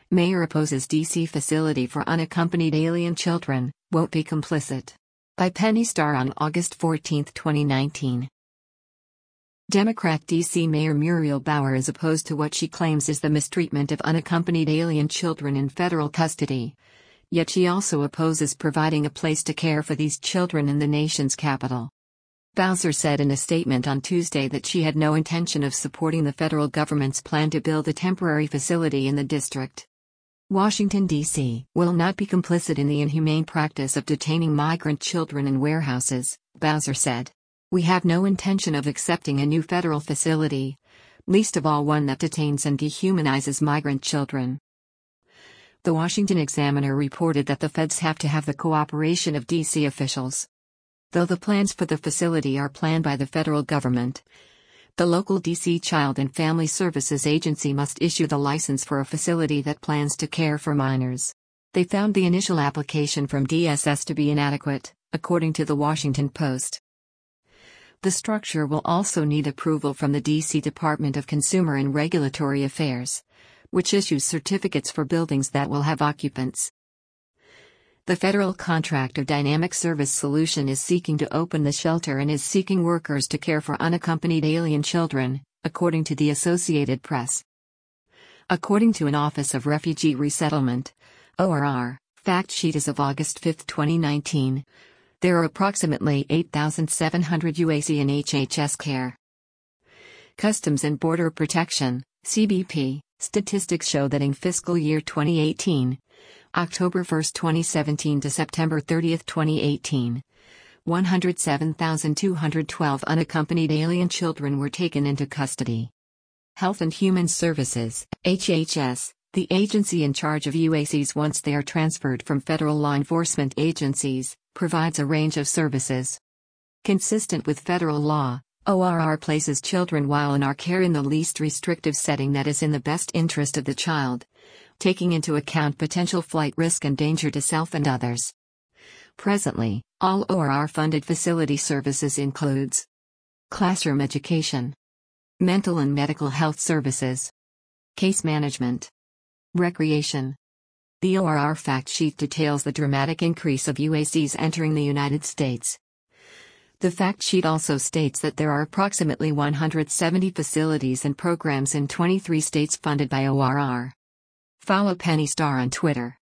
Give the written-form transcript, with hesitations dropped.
Mayor opposes DC facility for unaccompanied alien children, won't be complicit. By Penny Starr on August 14, 2019. Democrat DC Mayor Muriel Bauer is opposed to what she claims is the mistreatment of unaccompanied alien children in federal custody. Yet she also opposes providing a place to care for these children in the nation's capital. Bowser said in a statement on Tuesday that she had no intention of supporting the federal government's plan to build a temporary facility in the district. Washington, D.C. will not be complicit in the inhumane practice of detaining migrant children in warehouses, Bowser said. We have no intention of accepting a new federal facility, least of all one that detains and dehumanizes migrant children. The Washington Examiner reported that the feds have to have the cooperation of D.C. officials. Though the plans for the facility are planned by the federal government, the local D.C. Child and Family Services Agency must issue the license for a facility that plans to care for minors. They found the initial application from DSS to be inadequate, according to the Washington Post. The structure will also need approval from the D.C. Department of Consumer and Regulatory Affairs, which issues certificates for buildings that will have occupants. The federal contractor Dynamic Service Solution is seeking to open the shelter and is seeking workers to care for unaccompanied alien children, according to the Associated Press. According to an Office of Refugee Resettlement, ORR, fact sheet as of August 5, 2019, there are approximately 8,700 UAC in HHS care. Customs and Border Protection, CBP, statistics show that in fiscal year 2018, October 1, 2017 to September 30, 2018, 107,212 unaccompanied alien children were taken into custody. Health and Human Services, HHS, the agency in charge of UACs once they are transferred from federal law enforcement agencies, provides a range of services. Consistent with federal law, ORR places children while in our care in the least restrictive setting that is in the best interest of the child, taking into account potential flight risk and danger to self and others. Presently, all ORR-funded facility services includes classroom education, mental and medical health services, case management, recreation. The ORR fact sheet details the dramatic increase of UACs entering the United States. The fact sheet also states that there are approximately 170 facilities and programs in 23 states funded by ORR. Follow Penny Starr on Twitter.